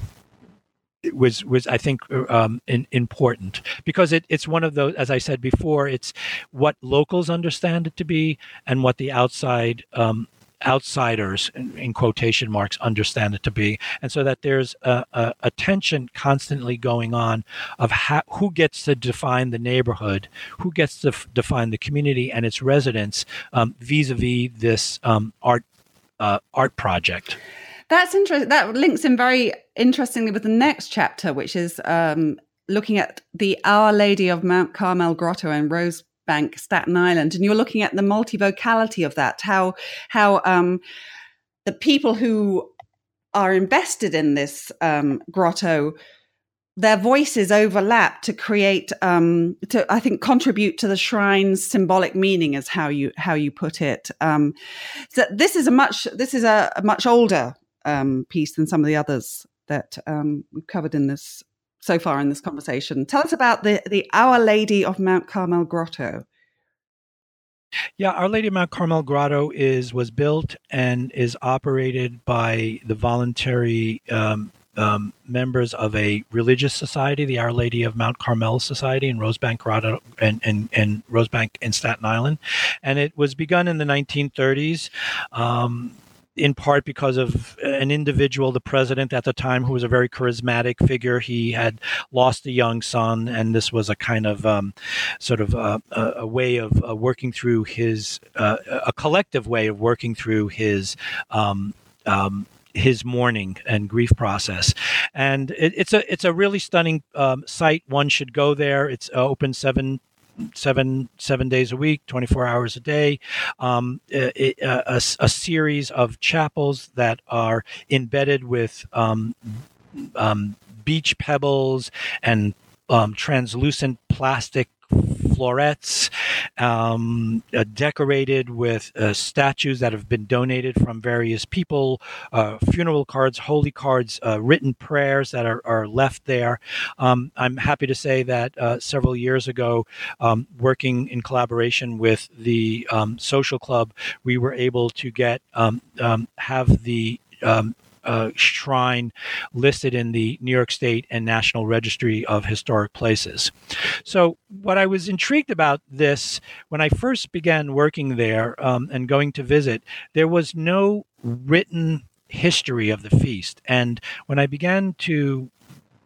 it was, was I think, um, in, important because it, it's one of those, as I said before, it's what locals understand it to be and what the outside um, outsiders, in, in quotation marks, understand it to be, and so that there's a, a, a tension constantly going on of how, who gets to define the neighborhood, who gets to f- define the community and its residents um, vis-a-vis this um, art uh, art project. That's interesting. That links in very interestingly with the next chapter, which is um, looking at the Our Lady of Mount Carmel Grotto in Rose Bank, Staten Island, and you're looking at the multivocality of that, how how um, the people who are invested in this um, grotto, their voices overlap to create, um, to I think contribute to the shrine's symbolic meaning, is how you how you put it. Um, so this is a much this is a, a much older um, piece than some of the others that um, we've covered in this so far in this conversation. Tell us about the, the Our Lady of Mount Carmel Grotto. Yeah, Our Lady of Mount Carmel Grotto is was built and is operated by the voluntary um, um, members of a religious society, the Our Lady of Mount Carmel Society in Rosebank Grotto and, and, and Rosebank in Staten Island, and it was begun in the nineteen thirties. Um, in part because of an individual, the president at the time, who was a very charismatic figure. He had lost a young son, and this was a kind of um, sort of a, a way of uh, working through his, uh, a collective way of working through his um, um, his mourning and grief process. And it, it's a it's a really stunning um, site. One should go there. It's uh, open seven seven seven days a week, twenty-four hours a day. Um, it, a, a, a series of chapels that are embedded with um, um, beach pebbles and um, translucent plastic florets, um, uh, decorated with uh, statues that have been donated from various people, uh, funeral cards, holy cards, uh, written prayers that are, are left there. Um, I'm happy to say that uh, several years ago, um, working in collaboration with the um, social club, we were able to get um, um, have the um, Uh, shrine listed in the New York State and National Registry of Historic Places. So what I was intrigued about this, when I first began working there um, and going to visit, there was no written history of the feast. And when I began to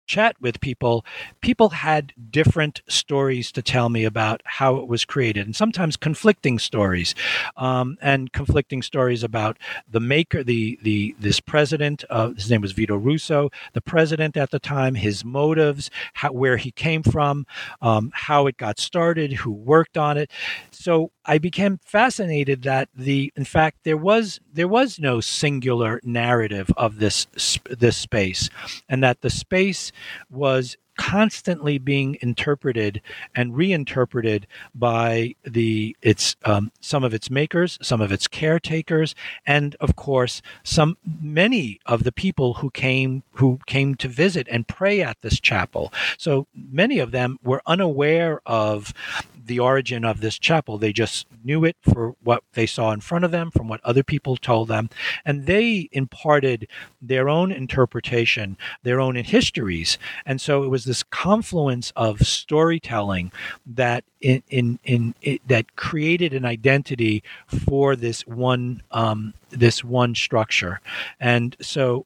chat with people, people had different stories to tell me about how it was created, and sometimes conflicting stories, um, and conflicting stories about the maker, the the this president. Uh, his name was Vito Russo, the president at the time, his motives, how, where he came from, um, how it got started, who worked on it. So I became fascinated that the, in fact, there was there was no singular narrative of this this space, and that the space was constantly being interpreted and reinterpreted by the its um, some of its makers, some of its caretakers, and of course some many of the people who came who came to visit and pray at this chapel. So many of them were unaware of the origin of this chapel. They just knew it for what they saw in front of them, from what other people told them, and they imparted their own interpretation, their own histories. And so it was this confluence of storytelling that in in, in it, that created an identity for this one um, this one structure. And so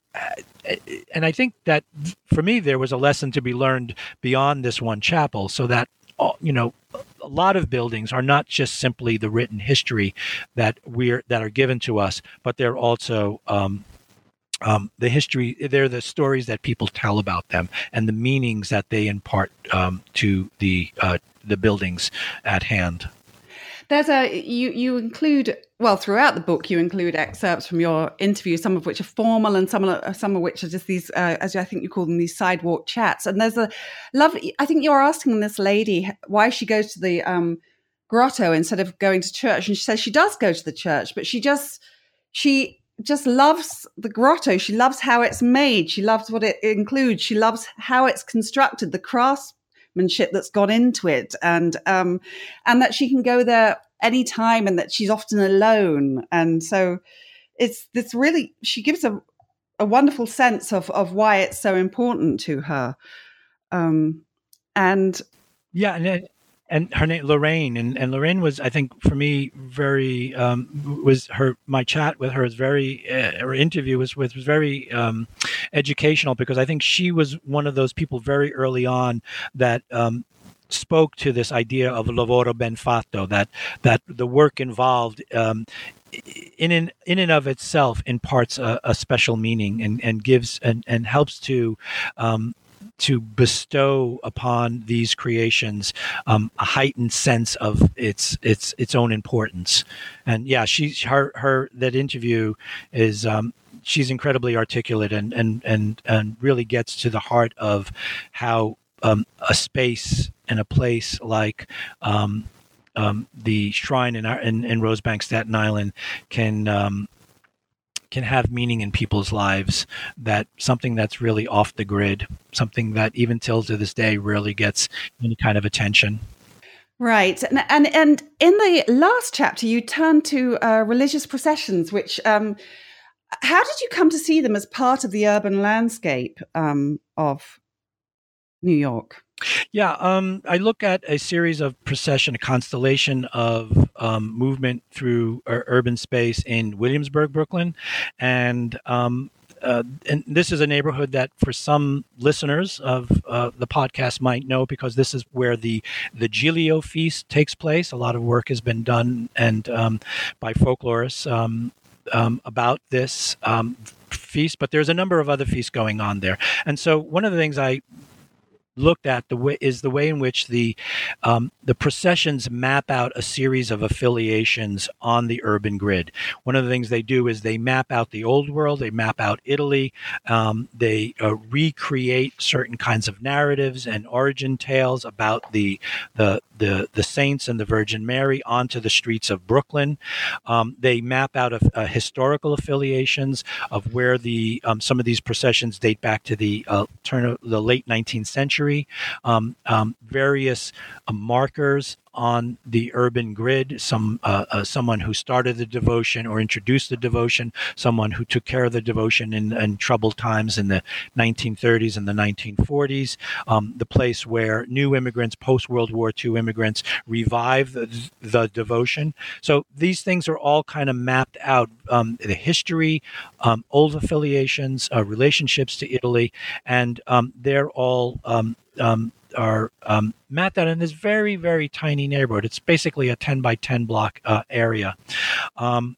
and I think that for me there was a lesson to be learned beyond this one chapel, so that you know, a lot of buildings are not just simply the written history that we're that are given to us, but they're also um, um, the history. They're the stories that people tell about them and the meanings that they impart um, to the uh, the buildings at hand. There's a you you include well throughout the book you include excerpts from your interview, some of which are formal and some are, some of which are just these uh, as I think you call them, these sidewalk chats. And there's a lovely, I think you're asking this lady why she goes to the um, grotto instead of going to church, and she says she does go to the church, but she just she just loves the grotto. She loves how it's made. She loves what it includes. She loves how it's constructed, the crafts. That's gone into it, and um, and that she can go there anytime, and that she's often alone, and so it's this really she gives a, a wonderful sense of of why it's so important to her, um, and yeah, and and her name Lorraine, and, and Lorraine was, I think, for me, very um, was her my chat with her is very uh, her interview was with was very um, educational, because I think she was one of those people very early on that um, spoke to this idea of lavoro ben fatto, that that the work involved um, in in in and of itself imparts a, a special meaning and and gives and and helps to um, to bestow upon these creations um, a heightened sense of its its its own importance. And yeah, she her her that interview is um, she's incredibly articulate and and and and really gets to the heart of how um, a space and a place like um, um, the shrine in, our, in in Rosebank, Staten Island, can um, can have meaning in people's lives, that something that's really off the grid, something that even till to this day rarely gets any kind of attention. Right. And and, and in the last chapter, you turn to uh, religious processions, which, um, how did you come to see them as part of the urban landscape um, of New York? Yeah, um, I look at a series of procession, a constellation of um, movement through uh, urban space in Williamsburg, Brooklyn, and um, uh, and this is a neighborhood that, for some listeners of uh, the podcast, might know, because this is where the the Giglio feast takes place. A lot of work has been done and um, by folklorists um, um, about this um, feast, but there's a number of other feasts going on there, and so one of the things I looked at the way is the way in which the um, the processions map out a series of affiliations on the urban grid. One of the things they do is they map out the old world, they map out Italy, um, they uh, recreate certain kinds of narratives and origin tales about the the the, the saints and the Virgin Mary onto the streets of Brooklyn. Um, they map out a, a historical affiliations of where the um, some of these processions date back to the uh, turn of the late nineteenth century. Um, um, various uh, markers on the urban grid, some uh, uh, someone who started the devotion or introduced the devotion, someone who took care of the devotion in, in troubled times in the nineteen thirties and the nineteen forties, um, the place where new immigrants, post-World War Two immigrants, revive the, the devotion. So these things are all kind of mapped out, um, the history, um, old affiliations, uh, relationships to Italy, and um, they're all um, um, are um, mapped out in this very, very tiny neighborhood. It's basically a ten by ten block uh, area. Um,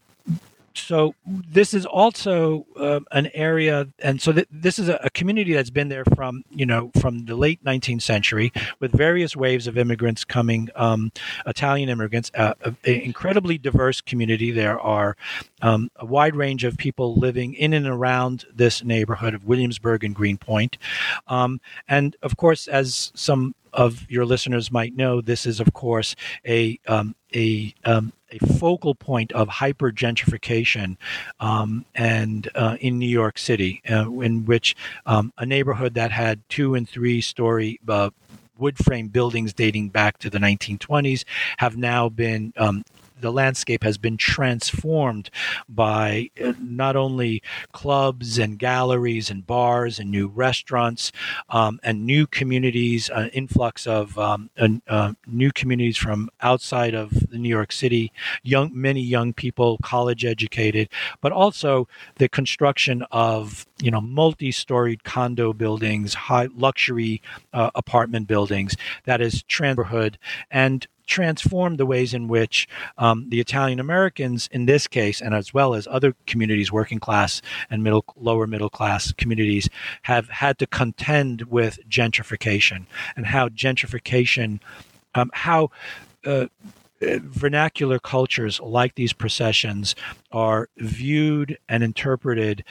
So this is also uh, an area, and so th- this is a, a community that's been there from, you know, from the late nineteenth century, with various waves of immigrants coming, um, Italian immigrants, uh, an incredibly diverse community. There are um, a wide range of people living in and around this neighborhood of Williamsburg and Greenpoint. Um, and of course, as some of your listeners might know, this is, of course, a um, a um, a focal point of hyper gentrification, um, and uh, in New York City, uh, in which um, a neighborhood that had two and three story uh, wood frame buildings dating back to the nineteen twenties have now been um, the landscape has been transformed by not only clubs and galleries and bars and new restaurants, um, and new communities, an uh, influx of um, uh, uh, new communities from outside of the New York City, young, many young people, college educated, but also the construction of, you know, multi-storied condo buildings, high luxury uh, apartment buildings that is neighborhood and transform the ways in which um, the Italian Americans, in this case, and as well as other communities, working class and middle, lower middle class communities, have had to contend with gentrification, and how gentrification, um, how uh, vernacular cultures like these processions are viewed and interpreted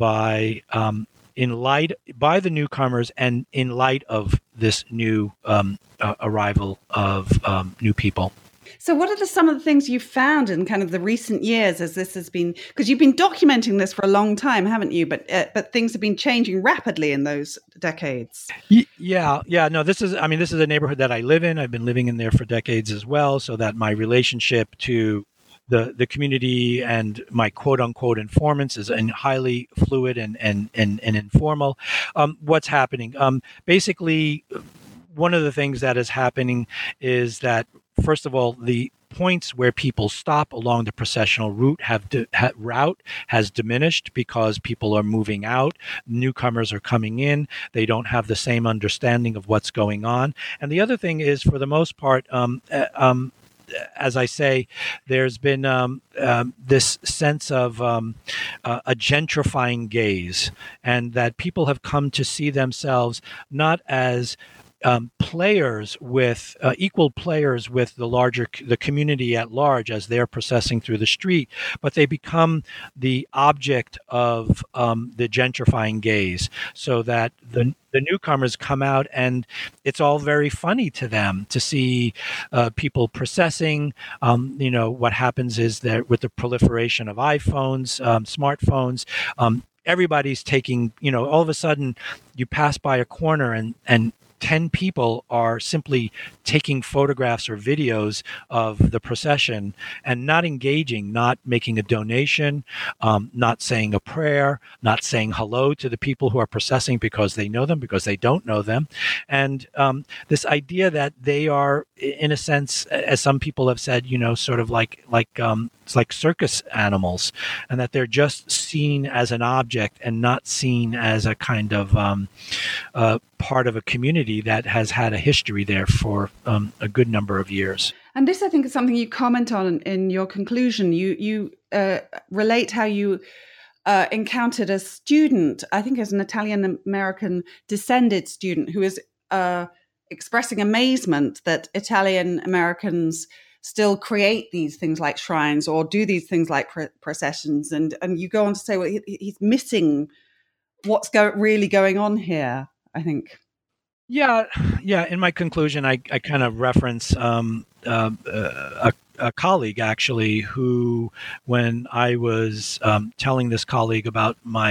by um, in light by the newcomers and in light of this new um, uh, arrival of um, new people. So what are the, some of the things you've found in kind of the recent years as this has been, because you've been documenting this for a long time, haven't you? But uh, but things have been changing rapidly in those decades. Yeah, yeah. No, this is, I mean, this is a neighborhood that I live in. I've been living in there for decades as well, so that my relationship to the the community and my quote unquote informants is in highly fluid and and and, and informal. Um, what's happening? Um, basically, one of the things that is happening is that, first of all, the points where people stop along the processional route have di- ha- route has diminished because people are moving out, newcomers are coming in, they don't have the same understanding of what's going on. And the other thing is, for the most part, um, uh, um, as I say, there's been um, um, this sense of um, uh, a gentrifying gaze, and that people have come to see themselves not as Um, players with uh, equal players with the larger the community at large as they're processing through the street, but they become the object of um, the gentrifying gaze, so that the the newcomers come out and it's all very funny to them to see uh, people processing. Um, you know, what happens is that with the proliferation of iPhones, um, smartphones, um, everybody's taking, you know, all of a sudden you pass by a corner and and ten people are simply taking photographs or videos of the procession and not engaging, not making a donation, um, not saying a prayer, not saying hello to the people who are processing because they know them, because they don't know them. And um, this idea that they are, in a sense, as some people have said, you know, sort of like, like um, it's like circus animals, and that they're just seen as an object and not seen as a kind of um, uh, part of a community that has had a history there for um, a good number of years. And this, I think, is something you comment on in, in your conclusion. You you uh, relate how you uh, encountered a student, I think as an Italian-American descended student, who is uh, expressing amazement that Italian-Americans still create these things like shrines or do these things like pr- processions. And, and you go on to say, well, he, he's missing what's go- really going on here, I think. Yeah, yeah. In my conclusion, I, I kind of reference um, uh, a, a colleague, actually, who, when I was um, telling this colleague about my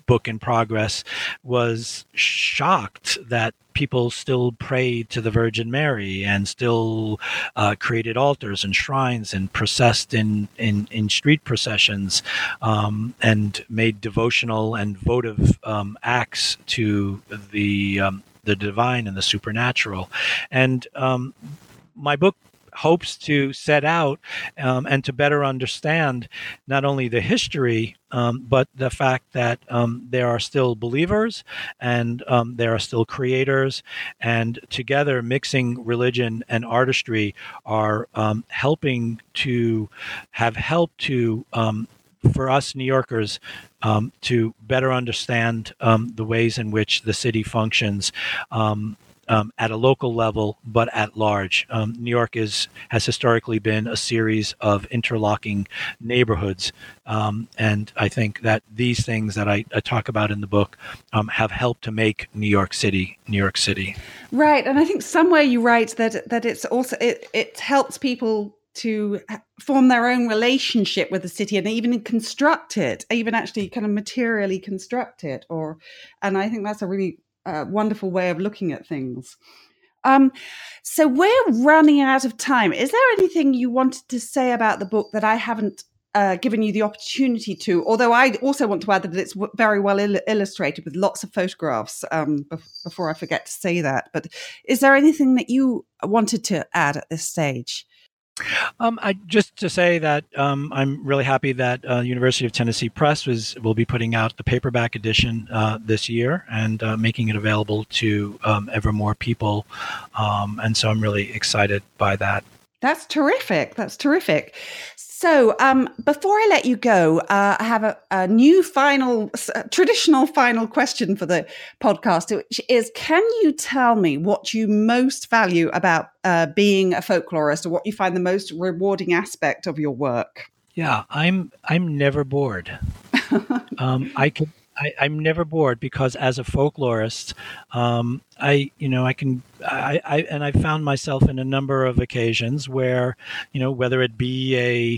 book in progress, was shocked that people still prayed to the Virgin Mary and still uh, created altars and shrines and processed in, in, in street processions um, and made devotional and votive um, acts to the um, the divine and the supernatural. And um, my book hopes to set out um, and to better understand not only the history, um, but the fact that um, there are still believers and um, there are still creators, and together mixing religion and artistry are um, helping to have helped to um, for us New Yorkers um, to better understand um, the ways in which the city functions um, Um, at a local level, but at large. Um, New York is has historically been a series of interlocking neighborhoods, um, and I think that these things that I, I talk about in the book um, have helped to make New York City, New York City. Right, and I think somewhere you write that that it's also it, it helps people to form their own relationship with the city and even construct it, even actually kind of materially construct it. Or, and I think that's a really Uh, wonderful way of looking at things. Um, so we're running out of time. Is there anything you wanted to say about the book that I haven't uh, given you the opportunity to? Although I also want to add that it's w- very well il- illustrated with lots of photographs um, be- before I forget to say that. But is there anything that you wanted to add at this stage? Um, I, just to say that um, I'm really happy that uh, University of Tennessee Press was will be putting out the paperback edition uh, this year and uh, making it available to um, ever more people. Um, and so I'm really excited by that. That's terrific. That's terrific. So um, before I let you go, uh, I have a, a new final, a traditional final question for the podcast, which is, can you tell me what you most value about uh, being a folklorist, or what you find the most rewarding aspect of your work? Yeah, I'm I'm never bored. um, I could. I, I'm never bored because as a folklorist, um, I, you know, I can, I, I, and I found myself in a number of occasions where, you know, whether it be a,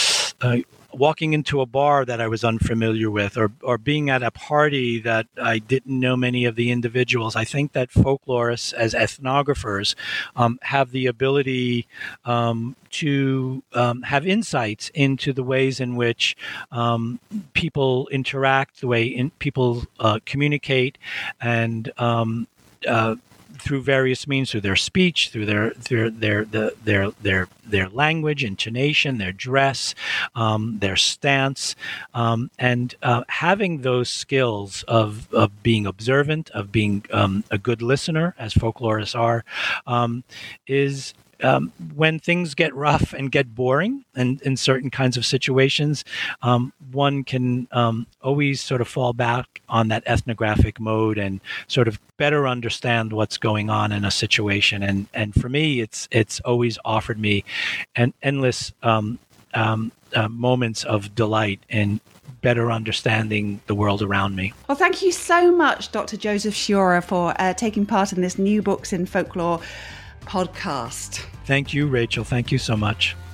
a walking into a bar that I was unfamiliar with, or or being at a party that I didn't know many of the individuals. I think that folklorists as ethnographers um, have the ability um, to um, have insights into the ways in which um, people interact, the way in, people uh, communicate, and um, uh, through various means, through their speech, through their their their the, their their their language, intonation, their dress, um, their stance, um, and uh, having those skills of of being observant, of being um, a good listener, as folklorists are, um, is. Um, when things get rough and get boring and in certain kinds of situations, um, one can um, always sort of fall back on that ethnographic mode and sort of better understand what's going on in a situation. And and for me, it's it's always offered me an endless um, um, uh, moments of delight in better understanding the world around me. Well, thank you so much, Doctor Joseph Sciorra, for uh, taking part in this New Books in Folklore podcast. Thank you, Rachel. Thank you so much.